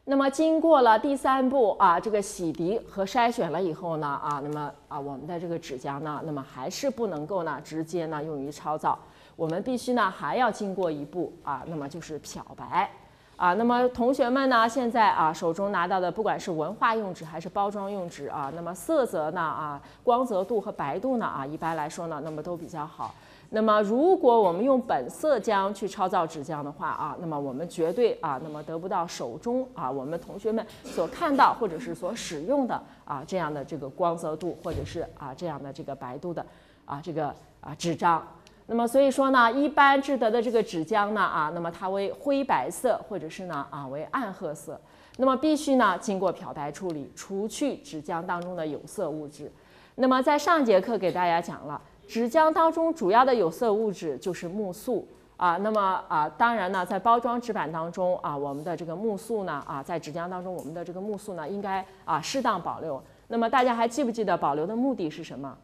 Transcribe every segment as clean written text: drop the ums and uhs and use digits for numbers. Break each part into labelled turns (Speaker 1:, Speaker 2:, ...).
Speaker 1: 那么经过了第3步啊，这个洗涤和筛选了以后呢，那么我们的这个纸浆呢，那么还是不能够呢直接呢用于超造，我们必须呢还要经过一步那么就是漂白。那么同学们呢，现在手中拿到的，不管是文化用纸还是包装用纸那么色泽呢光泽度和白度呢一般来说呢，那么都比较好。那么如果我们用本色浆去超造纸浆的话那么我们绝对那么得不到手中我们同学们所看到或者是所使用的这样的这个光泽度或者是这样的这个白度的这个纸张。那么所以说呢，一般制得的这个纸浆呢那么它为灰白色或者是呢为暗褐色。那么必须呢经过漂白处理，除去纸浆当中的有色物质。那么在上节课给大家讲了，纸浆当中主要的有色物质就是木素那么当然呢，在包装纸板当中我们的这个木素呢在纸浆当中我们的这个木素呢应该适当保留。那么大家还记不记得保留的目的是什么？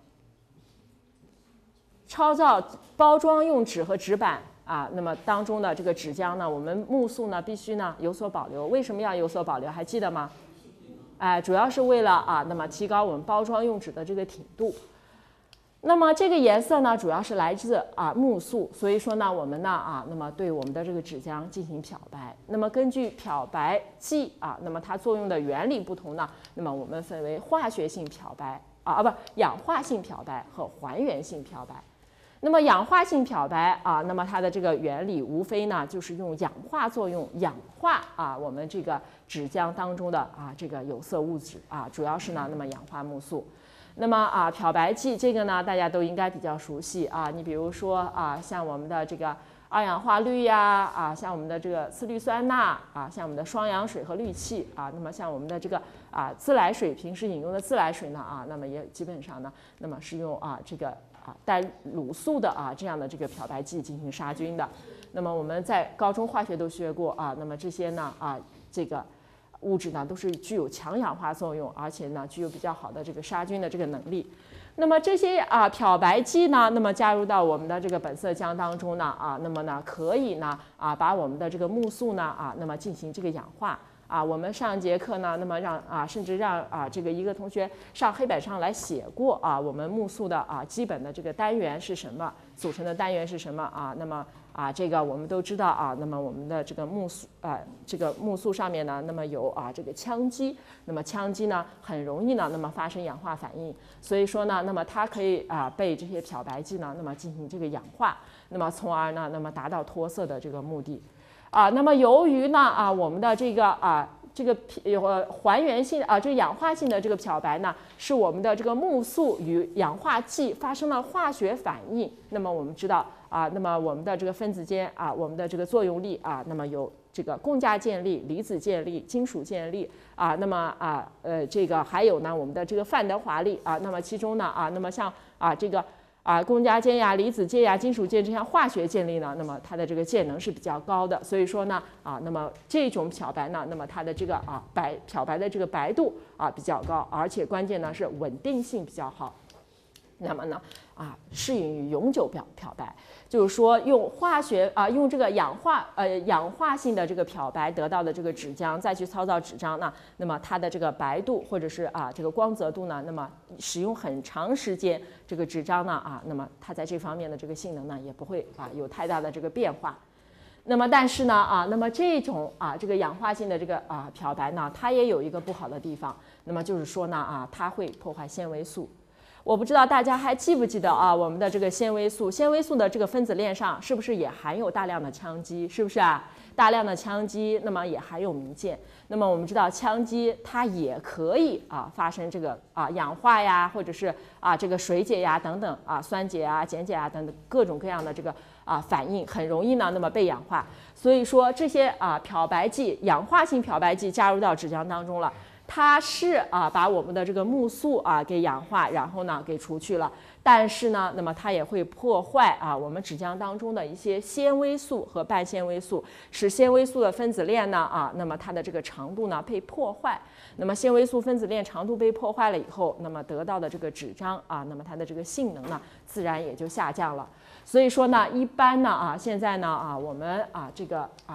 Speaker 1: 超造包装用纸和纸板那么当中的这个纸浆呢，我们木素呢必须呢有所保留。为什么要有所保留？还记得吗？主要是为了那么提高我们包装用纸的这个挺度。那么这个颜色呢，主要是来自木素，所以说呢，我们呢那么对我们的这个纸浆进行漂白。那么根据漂白剂那么它作用的原理不同呢，那么我们分为化学性漂白氧化性漂白和还原性漂白。那么氧化性漂白那么它的这个原理无非呢就是用氧化作用氧化我们这个纸浆当中的这个有色物质主要是呢那么氧化木素。那么漂白剂这个呢大家都应该比较熟悉你比如说像我们的这个二氧化氯呀像我们的这个次氯酸钠像我们的双氧水和氯气那么像我们的这个自来水，平时饮用的自来水呢那么也基本上呢那么是用这个带卤素的这样的这个漂白剂进行杀菌的。那么我们在高中化学都学过那么这些呢这个物质呢都是具有强氧化作用，而且呢具有比较好的这个杀菌的这个能力。那么这些漂白剂呢，那么加入到我们的这个本色浆当中呢那么呢可以呢把我们的这个木素呢那么进行这个氧化。我们上节课呢，那么甚至让这个一个同学上黑板上来写过我们木素的基本的这个单元是什么，组成的单元是什么那么这个我们都知道那么我们的这个木素这个木素上面呢，那么有这个羟基，那么羟基呢很容易呢那么发生氧化反应，所以说呢，那么它可以被这些漂白剂呢那么进行这个氧化，那么从而呢那么达到脱色的这个目的。那么由于呢我们的这个还原性这个氧化性的这个漂白呢，是我们的这个木素与氧化剂发生了化学反应。那么我们知道那么我们的这个分子间我们的这个作用力那么有这个共价键力、离子键力、金属键力那么这个还有呢我们的这个范德华力那么其中呢那么像这个共价键呀、离子键呀、金属键这项化学键力呢，那么它的这个键能是比较高的，所以说呢那么这种漂白呢，那么它的这个漂白的这个白度比较高，而且关键呢是稳定性比较好。那么呢适应于永久漂白，就是说用化学用这个氧化性的这个漂白得到的这个纸浆再去操造纸张呢，那么它的这个白度或者是这个光泽度呢，那么使用很长时间这个纸张呢那么它在这方面的这个性能呢也不会有太大的这个变化。那么但是呢那么这种这个氧化性的这个漂白呢，它也有一个不好的地方，那么就是说呢它会破坏纤维素。我不知道大家还记不记得我们的这个纤维素的这个分子链上是不是也含有大量的羟基？是不是大量的羟基，那么也含有醚键。那么我们知道羟基它也可以发生这个氧化呀，或者是这个水解呀等等酸解碱解等等各种各样的这个反应，很容易呢那么被氧化。所以说这些漂白剂、氧化性漂白剂加入到纸浆当中了。它是把我们的这个木素给氧化，然后呢给除去了，但是呢，那么它也会破坏我们纸浆当中的一些纤维素和半纤维素，使纤维素的分子链呢那么它的这个长度呢被破坏。那么纤维素分子链长度被破坏了以后，那么得到的这个纸张那么它的这个性能呢自然也就下降了。所以说呢，一般呢现在呢我们这个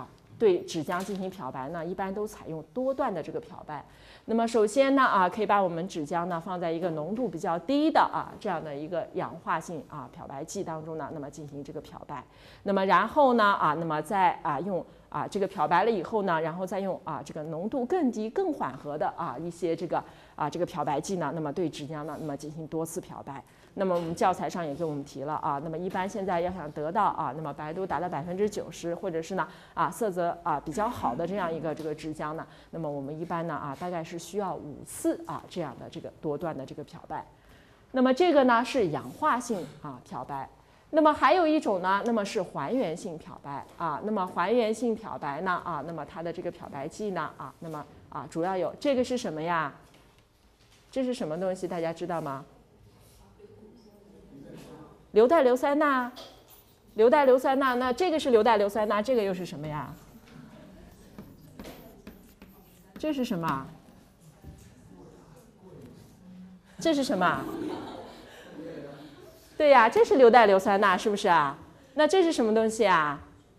Speaker 1: 对纸浆进行漂白呢，一般都采用多段的这个漂白。那么首先呢可以把我们纸浆呢放在一个浓度比较低的这样的一个氧化性漂白剂当中呢，那么进行这个漂白。那么然后呢那么再用这个漂白了以后呢，然后再用这个浓度更低、更缓和的一些这个漂白剂呢，那么对纸浆呢，那么进行多次漂白。那么我们教材上也给我们提了那么一般现在要想得到那么白度达到90%，或者是呢色泽比较好的这样一个这个纸浆呢，那么我们一般呢大概是需要5次这样的这个多段的这个漂白。那么这个呢是氧化性漂白。那么还有一种呢，那么是还原性漂白那么还原性漂白呢那么它的这个漂白剂呢那么主要有这个是什么呀？这是什么东西？大家知道吗？硫代硫酸钠。硫代硫酸钠，那这个是硫代硫酸钠，这个又是什么呀？这是什么？这是什么？对呀，这是硫代硫酸钠，是不是啊？那这是什么东西啊？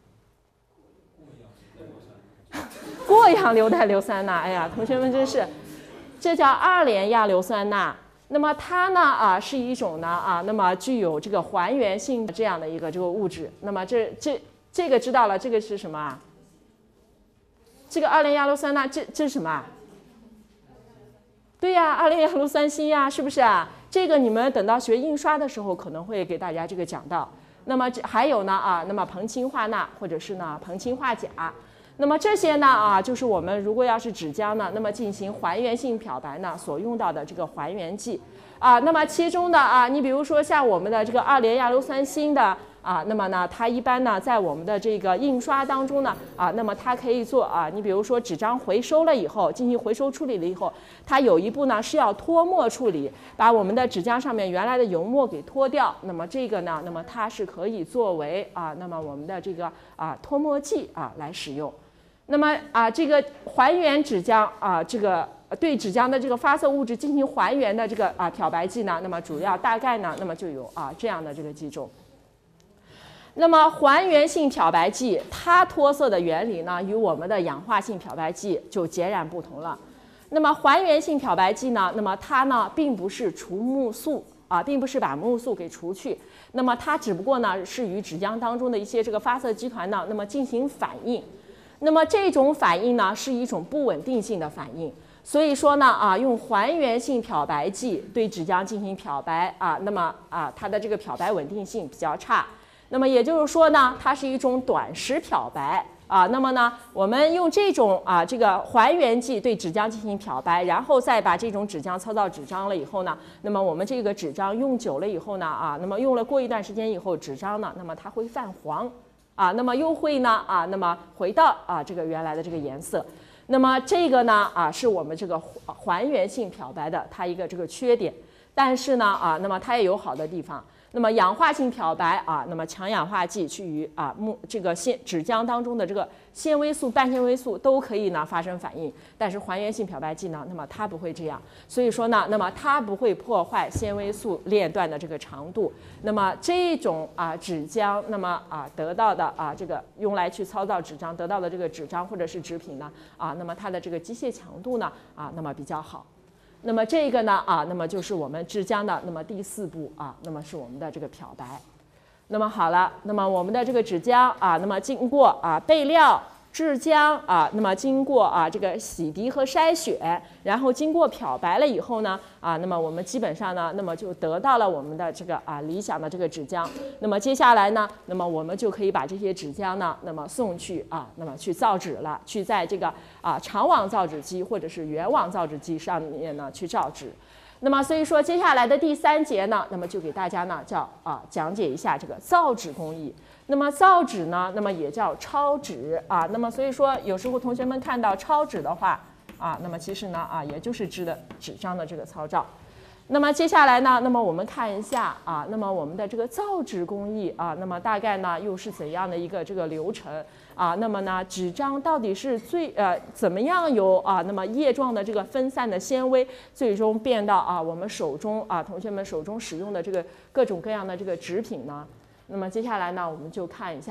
Speaker 1: 过氧硫代硫酸钠。哎呀，同学们真是，这叫2联亚硫酸钠。那么它呢是一种呢那么具有这个还原性的这样的一个这个物质。那么这个知道了，这个是什么啊？这个2联亚硫酸钠，这是什么啊？对呀，2联亚硫酸锌呀，是不是啊？这个你们等到学印刷的时候可能会给大家这个讲到。那么还有呢那么硼氢化钠或者是呢硼氢化钾。那么这些呢就是我们如果要是纸浆呢，那么进行还原性漂白呢所用到的这个还原剂那么其中的你比如说像我们的这个2联亚硫酸锌的那么呢它一般呢在我们的这个印刷当中呢那么它可以做你比如说纸张回收了以后，进行回收处理了以后，它有一步呢是要脱墨处理，把我们的纸浆上面原来的油墨给脱掉。那么这个呢，那么它是可以作为那么我们的这个脱墨剂来使用。那么这个还原纸浆这个对纸浆的这个发色物质进行还原的这个漂白剂呢，那么主要大概呢，那么就有这样的这个几种。那么还原性漂白剂它脱色的原理呢，与我们的氧化性漂白剂就截然不同了。那么还原性漂白剂呢，那么它呢并不是除目素并不是把目素给除去，那么它只不过呢是与纸浆当中的一些这个发色基团呢，那么进行反应。那么这种反应呢是一种不稳定性的反应，所以说呢用还原性漂白剂对纸浆进行漂白那么它的这个漂白稳定性比较差。那么也就是说呢，它是一种短时漂白那么呢，我们用这种这个还原剂对纸浆进行漂白，然后再把这种纸浆操到纸张了以后呢，那么我们这个纸张用久了以后呢那么用了过一段时间以后，纸张呢，那么它会泛黄那么又会呢那么回到这个原来的这个颜色。那么这个呢是我们这个还原性漂白的它一个这个缺点，但是呢那么它也有好的地方。那么氧化性漂白那么强氧化剂去与这个纸浆当中的这个纤维素、半纤维素都可以呢发生反应，但是还原性漂白剂呢，那么它不会这样，所以说呢，那么它不会破坏纤维素链段的这个长度。那么这种纸浆，那么得到的这个用来去操造纸张得到的这个纸张或者是纸品呢那么它的这个机械强度呢那么比较好。那么这个呢那么就是我们制浆的那么第4步那么是我们的这个漂白。那么好了，那么我们的这个纸浆那么经过备料、制浆那么经过这个洗涤和筛选，然后经过漂白了以后呢那么我们基本上呢，那么就得到了我们的这个理想的这个纸浆。那么接下来呢，那么我们就可以把这些纸浆呢，那么送去那么去造纸了，去在这个长网造纸机或者是圆网造纸机上面呢去造纸。那么所以说接下来的第3节呢，那么就给大家呢讲解一下这个造纸工艺。那么造纸呢，那么也叫抄纸那么所以说有时候同学们看到抄纸的话那么其实呢也就是指的纸张的这个操造。那么接下来呢，那么我们看一下那么我们的这个造纸工艺那么大概呢又是怎样的一个这个流程那么呢纸张到底是怎么样由那么叶状的这个分散的纤维最终变到我们手中同学们手中使用的这个各种各样的这个纸品呢？那么接下来呢我们就看一下。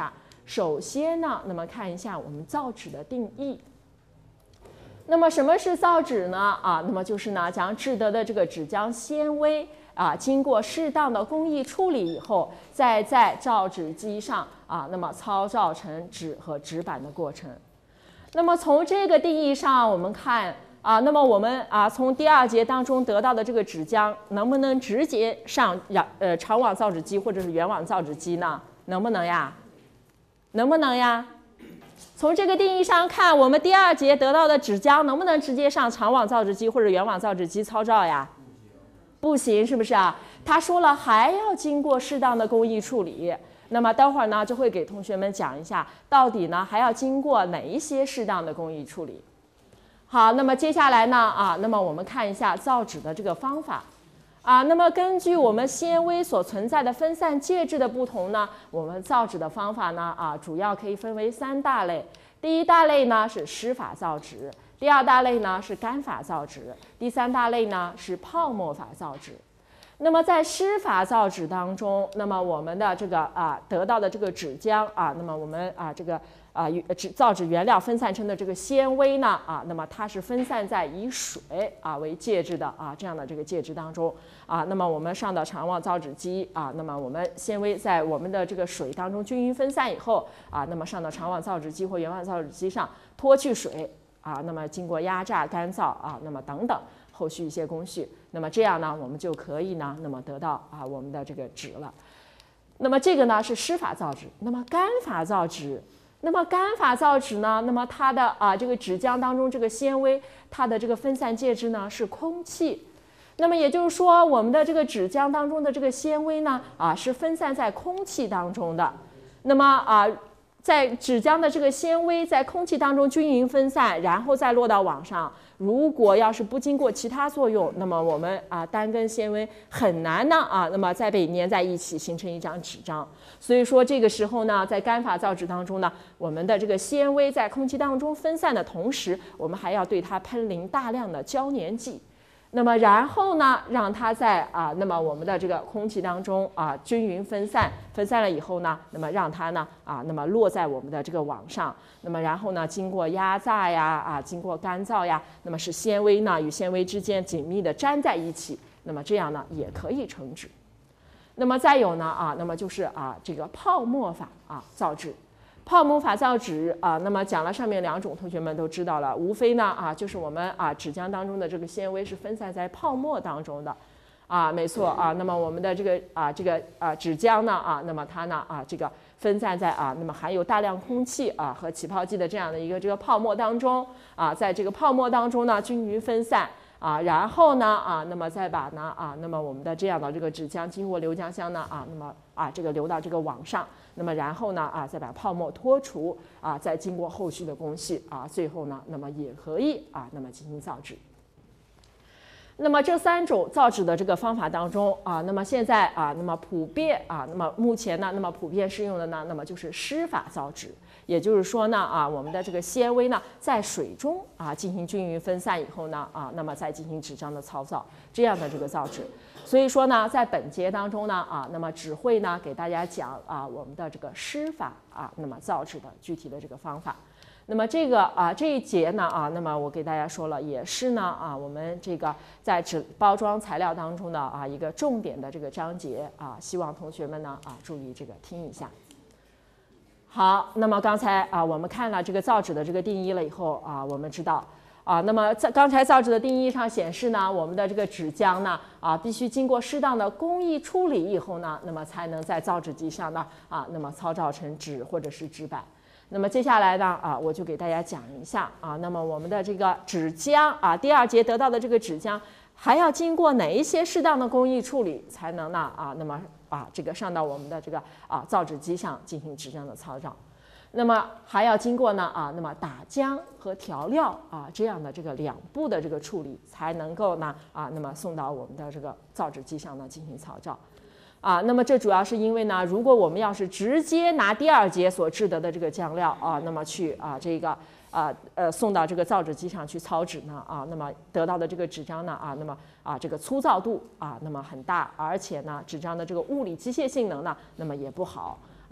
Speaker 1: 首先呢，那么看一下我们造纸的定义。那么什么是造纸呢？那么就是呢，将制得的这个纸浆纤维经过适当的工艺处理以后，再在造纸机上那么操造成纸和纸板的过程。那么从这个定义上，我们看那么我们从第2节当中得到的这个纸浆，能不能直接上长网造纸机或者是圆网造纸机呢？能不能呀？能不能呀？从这个定义上看，我们第2节得到的纸浆能不能直接上长网造纸机或者圆网造纸机操造呀？不行，是不是啊？他说了，还要经过适当的工艺处理。那么等会儿呢，就会给同学们讲一下，到底呢还要经过哪一些适当的工艺处理。好，那么接下来呢那么我们看一下造纸的这个方法。那么根据我们纤维所存在的分散介质的不同呢，我们造纸的方法呢主要可以分为3大类。第1大类呢是湿法造纸，第2大类呢是干法造纸，第3大类呢是泡沫法造纸。那么在湿法造纸当中，那么我们的这个得到的这个纸浆那么我们这个造纸原料分散成的这个纤维呢那么它是分散在以水为介质的这样的这个介质当中那么我们上到长网造纸机那么我们纤维在我们的这个水当中均匀分散以后那么上到长网造纸机或圆网造纸机上脱去水那么经过压榨干燥那么等等后续一些工序，那么这样呢我们就可以呢那么得到我们的这个纸了。那么这个呢是湿法造纸。那么干法造纸，那么干法造纸呢，那么它的这个纸浆当中这个纤维，它的这个分散介质呢是空气。那么也就是说，我们的这个纸浆当中的这个纤维呢是分散在空气当中的。那么在纸浆的这个纤维在空气当中均匀分散，然后再落到网上。如果要是不经过其他作用，那么我们单根纤维很难呢那么再被粘在一起形成一张纸张。所以说这个时候呢，在干法造纸当中呢，我们的这个纤维在空气当中分散的同时，我们还要对它喷淋大量的胶粘剂。那么然后呢，让它在那么我们的这个空气当中均匀分散了以后呢，那么让它呢那么落在我们的这个网上。那么然后呢，经过压榨呀经过干燥呀，那么使纤维呢与纤维之间紧密的粘在一起。那么这样呢也可以成纸。那么再有呢那么就是这个泡沫法造纸。泡沫法造纸那么讲了上面2种，同学们都知道了，无非呢就是我们纸浆当中的这个纤维是分散在泡沫当中的没错那么我们的这个纸浆呢那么它呢这个分散在那么含有大量空气和起泡剂的这样的一个这个泡沫当中在这个泡沫当中呢均匀分散然后呢那么再把呢那么我们的这样的这个纸浆经过流浆箱呢那么这个流到这个网上，那么然后呢再把泡沫脱除再经过后续的工序最后呢那么也可以那么进行造纸。那么这3种造纸的这个方法当中那么现在那么普遍那么目前呢那么普遍适用的呢那么就是湿法造纸。也就是说呢我们的这个纤维呢在水中进行均匀分散以后呢那么再进行纸张的操造，这样的这个造纸。所以说呢在本节当中呢那么只会呢给大家讲我们的这个湿法那么造纸的具体的这个方法。那么这个这一节呢那么我给大家说了，也是呢我们这个在纸包装材料当中的一个重点的这个章节希望同学们呢注意这个听一下。好，那么刚才我们看了这个造纸的这个定义了以后我们知道那么在刚才造纸的定义上显示呢，我们的这个纸浆呢必须经过适当的工艺处理以后呢，那么才能在造纸机上呢那么操造成纸或者是纸板。那么接下来呢我就给大家讲一下那么我们的这个纸浆第2节得到的这个纸浆还要经过哪一些适当的工艺处理才能呢那么这个上到我们的这个造纸机上进行纸浆的操造。那么还要经过呢那么打浆和调料这样的这个2步的这个处理，才能够呢那么送到我们的这个造纸机上呢进行操造那么这主要是因为呢，如果我们要是直接拿第2节所制得的这个浆料那么去这个送到这个造纸机上去操纸呢那么得到的这个纸张呢那么这个粗糙度那么很大，而且呢纸张的这个物理机械性能呢那么也不好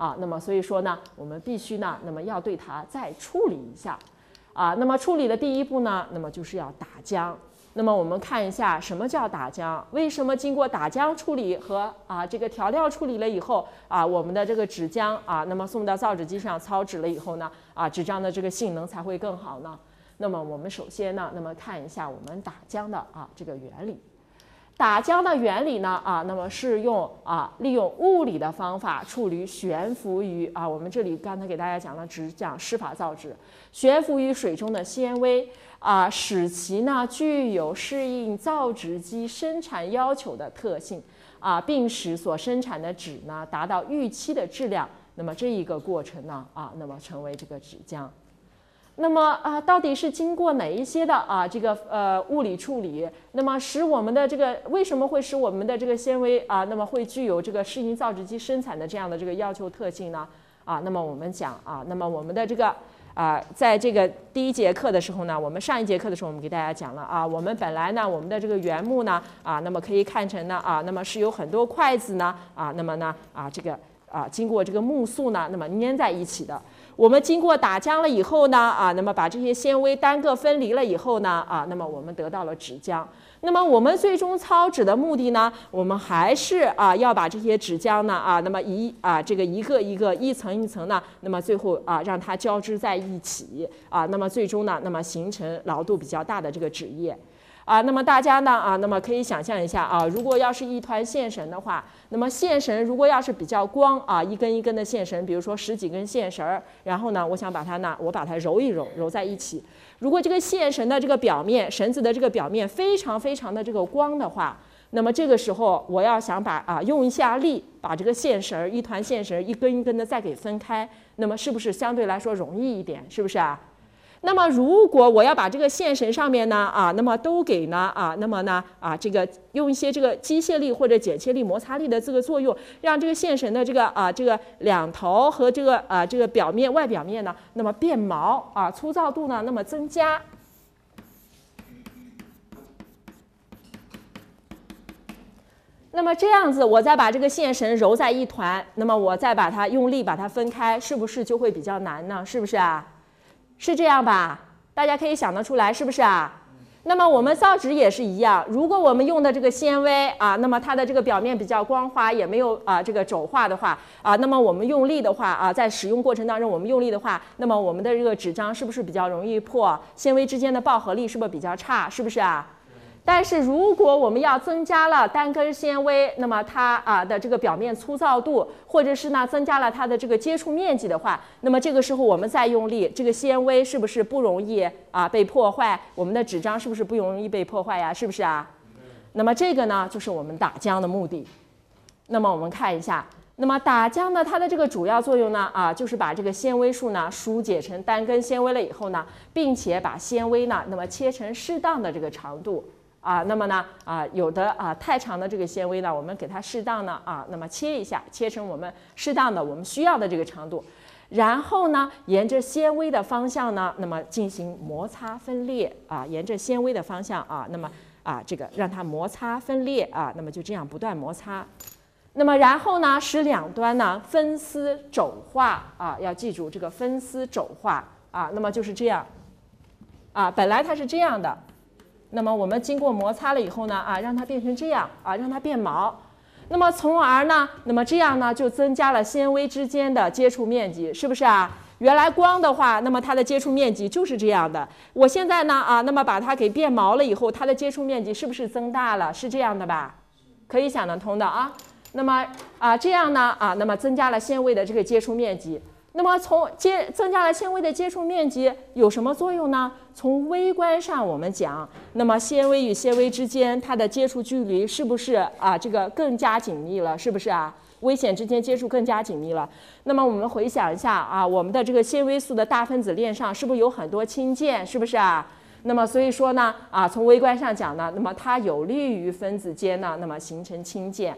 Speaker 1: 啊，那么所以说呢，我们必须呢，那么要对它再处理一下啊。那么处理的第一步呢，那么就是要打浆。那么我们看一下什么叫打浆？为什么经过打浆处理和这个调料处理了以后我们的这个纸浆那么送到造纸机上操纸了以后呢纸浆的这个性能才会更好呢？那么我们首先呢，那么看一下我们打浆的这个原理。打浆的原理呢那么是利用物理的方法处理悬浮于我们这里刚才给大家讲了，只讲湿法造纸，悬浮于水中的纤维使其呢具有适应造纸机生产要求的特性并使所生产的纸呢达到预期的质量。那么这一个过程呢那么成为这个纸浆。那么到底是经过哪一些的这个物理处理，那么使我们的这个为什么会使我们的这个纤维那么会具有这个适应造纸机生产的这样的这个要求特性呢？那么我们讲那么我们的这个在这个第一节课的时候呢，我们上一节课的时候我们给大家讲了我们本来呢我们的这个原木呢那么可以看成呢那么是有很多筷子呢那么呢这个经过这个木塑呢那么粘在一起的。我们经过打浆了以后呢那么把这些纤维单个分离了以后呢那么我们得到了纸浆。那么我们最终操纸的目的呢，我们还是要把这些纸浆呢那么这个一个一个一层一层呢，那么最后让它交织在一起那么最终呢那么形成牢度比较大的这个纸叶。那么大家呢那么可以想象一下如果要是一团线绳的话，那么线绳如果要是比较光一根一根的线绳，比如说10几根线绳，然后呢我想把它揉一揉在一起。如果这个线绳的这个表面，绳子的这个表面非常非常的这个光的话，那么这个时候我要想把用一下力把这个线绳一团线绳一根一根的再给分开，那么是不是相对来说容易一点？是不是那么如果我要把这个线绳上面呢那么都给呢那么呢这个用一些这个机械力或者剪切力摩擦力的这个作用，让这个线绳的这个两头和这个表面外表面呢那么变毛粗糙度呢那么增加。那么这样子我再把这个线绳揉在一团，那么我再把它用力把它分开，是不是就会比较难呢？是不是是这样吧？大家可以想得出来，是不是那么我们造纸也是一样，如果我们用的这个纤维那么它的这个表面比较光滑，也没有这个皱化的话那么我们用力的话在使用过程当中我们用力的话，那么我们的这个纸浆是不是比较容易破？纤维之间的抱合力是不是比较差？是不是但是如果我们要增加了单根纤维，那么它的这个表面粗糙度，或者是呢增加了它的这个接触面积的话，那么这个时候我们再用力，这个纤维是不是不容易被破坏？我们的纸浆是不是不容易被破坏呀？是不是那么这个呢就是我们打浆的目的。那么我们看一下，那么打浆呢它的这个主要作用呢就是把这个纤维束呢疏解成单根纤维了以后呢，并且把纤维呢那么切成适当的这个长度。那么呢有的太长的这个纤维呢，我们给它适当的那么切一下，切成我们适当的我们需要的这个长度，然后呢沿着纤维的方向呢，那么进行摩擦分裂沿着纤维的方向那么这个让它摩擦分裂那么就这样不断摩擦，那么然后呢使两端呢分丝肘化要记住这个分丝肘化那么就是这样本来它是这样的。那么我们经过摩擦了以后呢让它变成这样让它变毛，那么从而呢那么这样呢就增加了纤维之间的接触面积，是不是原来光的话，那么它的接触面积就是这样的，我现在呢那么把它给变毛了以后，它的接触面积是不是增大了？是这样的吧？可以想得通的那么这样呢那么增加了纤维的这个接触面积。那么增加了纤维的接触面积有什么作用呢？从微观上我们讲，那么纤维与纤维之间它的接触距离是不是这个更加紧密了？是不是微纤之间接触更加紧密了？那么我们回想一下我们的这个纤维素的大分子链上是不是有很多氢键？是不是那么所以说呢从微观上讲呢，那么它有利于分子间呢那么形成氢键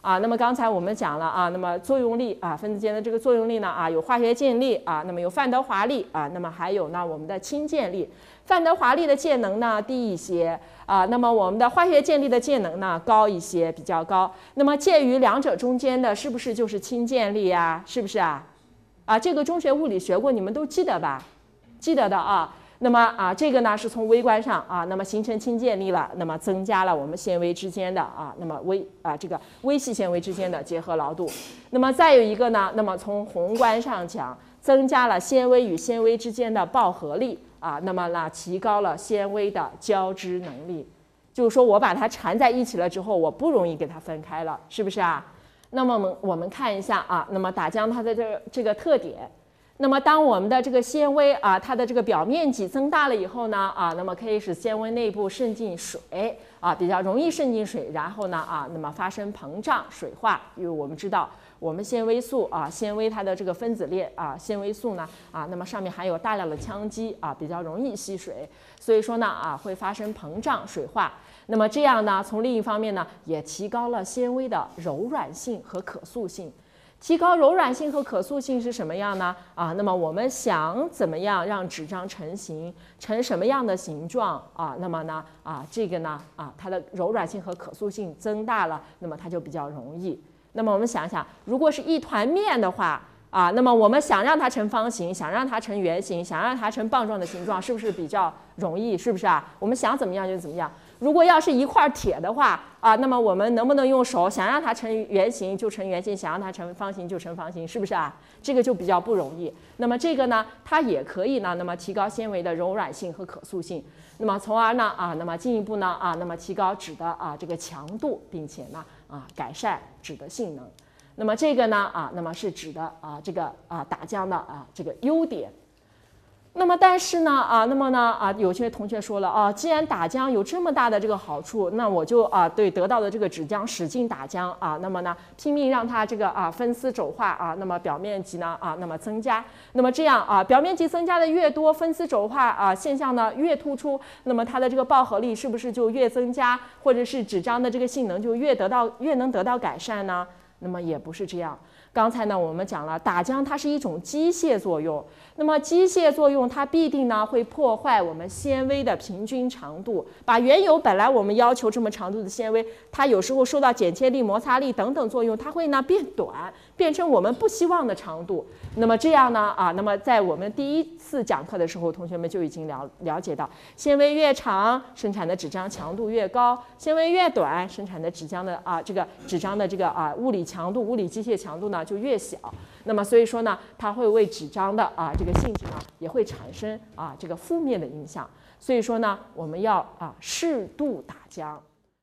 Speaker 1: 啊，那么刚才我们讲了啊，那么作用力啊，分子间的这个作用力呢啊，有化学键力啊，那么有范德华力啊，那么还有呢我们的氢键力。范德华力的键能呢低一些啊，那么我们的化学键力的键能呢高一些，比较高。那么介于两者中间的是不是就是氢键力呀？是不是啊？啊，这个中学物理学过，你们都记得吧？记得的啊。那么啊，这个呢是从微观上啊，那么形成氢键力了，那么增加了我们纤维之间的啊，那么这个微细纤维之间的结合牢度。那么再有一个呢，那么从宏观上讲，增加了纤维与纤维之间的抱合力啊，那么呢提高了纤维的交织能力。就是说我把它缠在一起了之后，我不容易给它分开了，是不是啊？那么我们看一下啊，那么打浆它的这个特点。那么当我们的这个纤维啊，它的这个表面积增大了以后呢啊，那么可以使纤维内部渗进水啊，比较容易渗进水，然后呢啊，那么发生膨胀水化。因为我们知道我们纤维素啊，纤维它的这个分子链啊，纤维素呢啊，那么上面含有大量的羟基啊，比较容易吸水，所以说呢啊会发生膨胀水化。那么这样呢，从另一方面呢，也提高了纤维的柔软性和可塑性。提高柔软性和可塑性是什么样呢？啊，那么我们想怎么样让纸张成型，成什么样的形状啊？那么呢啊，这个呢啊，它的柔软性和可塑性增大了，那么它就比较容易。那么我们想想，如果是一团面的话啊，那么我们想让它成方形，想让它成圆形，想让它成棒状的形状，是不是比较容易？是不是啊？我们想怎么样就怎么样。如果要是一块铁的话啊，那么我们能不能用手想让它成圆形就成圆形，想让它成方形就成方形，是不是啊？这个就比较不容易。那么这个呢，它也可以呢，那么提高纤维的柔软性和可塑性，那么从而呢啊，那么进一步呢啊，那么提高纸的啊这个强度，并且呢啊改善纸的性能。那么这个呢啊，那么是纸的啊这个啊打浆的啊这个优点。那么但是呢啊，那么呢啊，有些同学说了啊，既然打浆有这么大的这个好处，那我就啊对得到的这个纸浆使劲打浆啊，那么呢拼命让它这个啊分丝轴化啊，那么表面积呢啊那么增加，那么这样啊表面积增加的越多，分丝轴化啊现象呢越突出，那么它的这个抱合力是不是就越增加，或者是纸张的这个性能就越能得到改善呢？那么也不是这样。刚才呢，我们讲了打浆它是一种机械作用，那么机械作用它必定呢会破坏我们纤维的平均长度，把原有本来我们要求这么长度的纤维，它有时候受到剪切力、摩擦力等等作用，它会呢变短，变成我们不希望的长度。那么这样呢啊，那么在我们第一次讲课的时候，同学们就已经了解到，纤维越长，生产的纸浆强度越高；纤维越短，生产的纸浆的啊这个纸张的这个啊物理强度、物理机械强度呢就越小。那么所以说呢，它会为纸张的啊这个性质呢也会产生啊这个负面的影响。所以说呢，我们要啊适度打浆。